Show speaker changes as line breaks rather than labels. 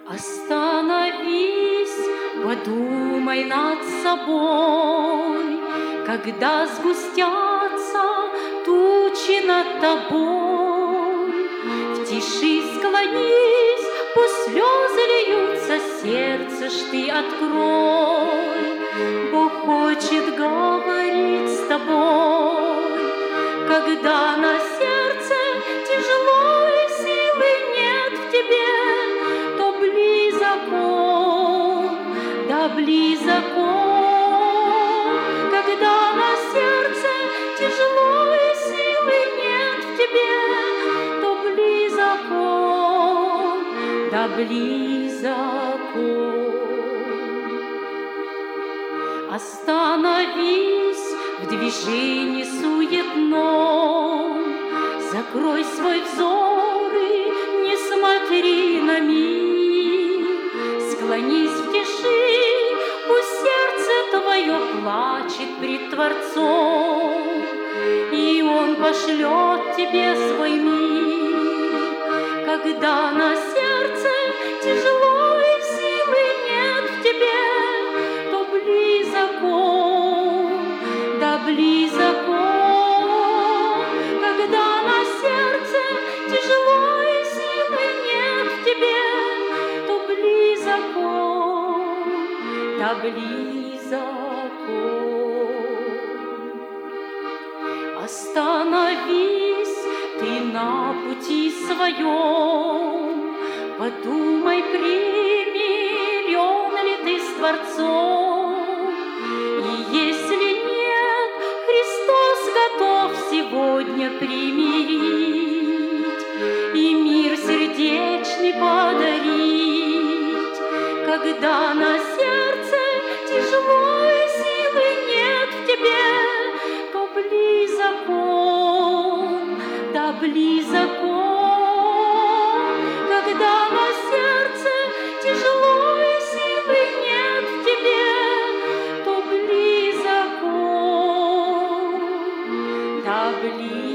Остановись, подумай над собой, когда сгустятся тучи над тобой. В тиши склонись, пусть слезы льются, сердце ж ты открой. Бог хочет говорить с тобой, когда на сердце тяжело и силы нет в тебе, то близок Он, да близок Он. Когда на сердце тяжело и силы нет в тебе, то близок Он, да близок Он. Остановись в движении суетном, закрой свой взор и не смотри на мир. Склонись в тиши, пусть сердце твое плачет пред Творцом, и Он пошлет тебе свой мир. Когда на сердце тяжело и силы нет в тебе, то близок Он, да близок Он. Когда на сердце тяжело и силы нет в тебе, то близок Он, да близок Он. Остановись ты на пути своем, подумай, примирен ли ты с Творцом. И если нет, Христос готов сегодня примирить и мир сердечный подарить. Когда на сердце тяжело и силы нет в тебе, то близок Он, да близок Он. Когда на сердце тяжело и силы нет в тебе, то близок Он, да близок.